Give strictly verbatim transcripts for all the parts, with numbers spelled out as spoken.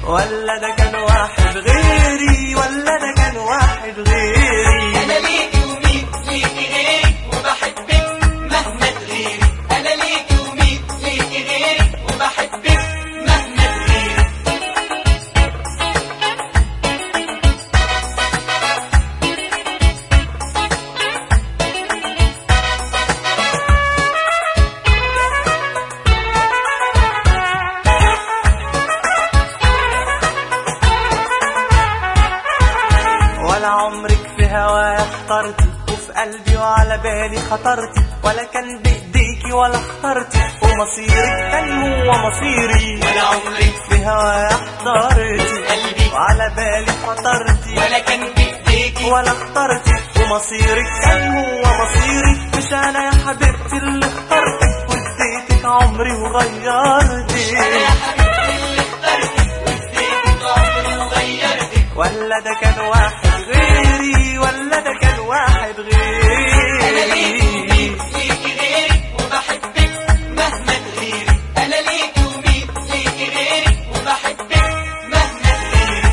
ولا ده كان واحد غيري، ولا ده كان واحد غيري. انا ليكي ومين فيكي غيرك وبحبك مهما تغيري. انا ليكي ومين فيكي غيرك وبحبك مهما تغيري. ولا عمرك في هوايا اخترتي، وفي قلبي وعلى بالي خطرتي، ولا كان بايديكي ولا اخترتي، ومصيرك كان هو مصيري. ولا عمرك في هوايا اخترتي، قلبي وعلى بالي خطرتي، ولا كان بايديكي ولا اخترتي، ومصيرك كان هو مصيري. مش انا يا حبيبتي اللي اخترتك واديتك عمري وغيرتك. انا يا حبيبتي اللي اخترتك واديتك عمري وغيرتك. ولا ده كان واحد غيري، ولا ده كان واحد انا ليكي غيري. ومين فيكي غيرك وبحبك مهما تغيري. انا ليكي ومين فيكي غيرك وبحبك مهما تغيري.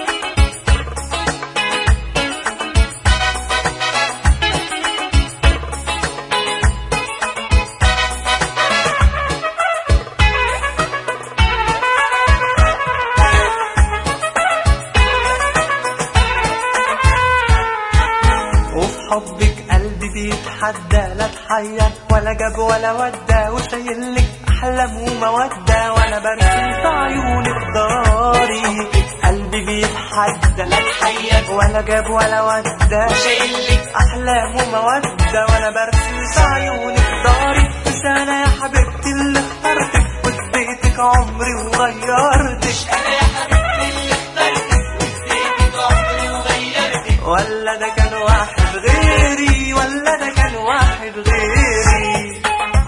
وفي حبك قلبي بيتحدى، لا اتحير ولا جاب ولا ودى، وشايلك احلام ومودة، وانا برسم في عيونك داري. قلبي بيتحدى، لا اتحير ولا جاب ولا ودى، شايلك احلام ومودة، وانا برسم في عيونك داري. مش انا يا حبيبتي اللي اخترتك واديتك عمري وغيرتك. انا يا حبيبتي اللي اخترتك واديتك عمري وغيرتك. ولا ده كان واحد غيري، ولا ده كان واحد غيري.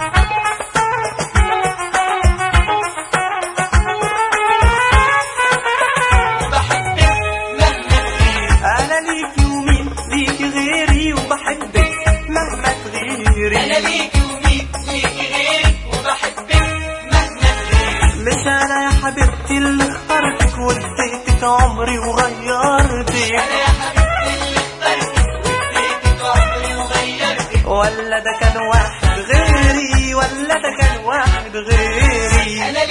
وبحبك مهما تغيري. انا ليكي ومين ليكي غيري وبحبك مهما تغيري. انا ليكي ومين فيكي غيرك وبحبك مهما تغيري. مش انا يا حبيبتي اللي اخترتك واديتك عمري وغيرتك. انا يا حبيبتي اللي اخترتك واديتك عمري وغيرتك. ولا ده كان واحد غيري، ولا ده كان واحد غيري. انا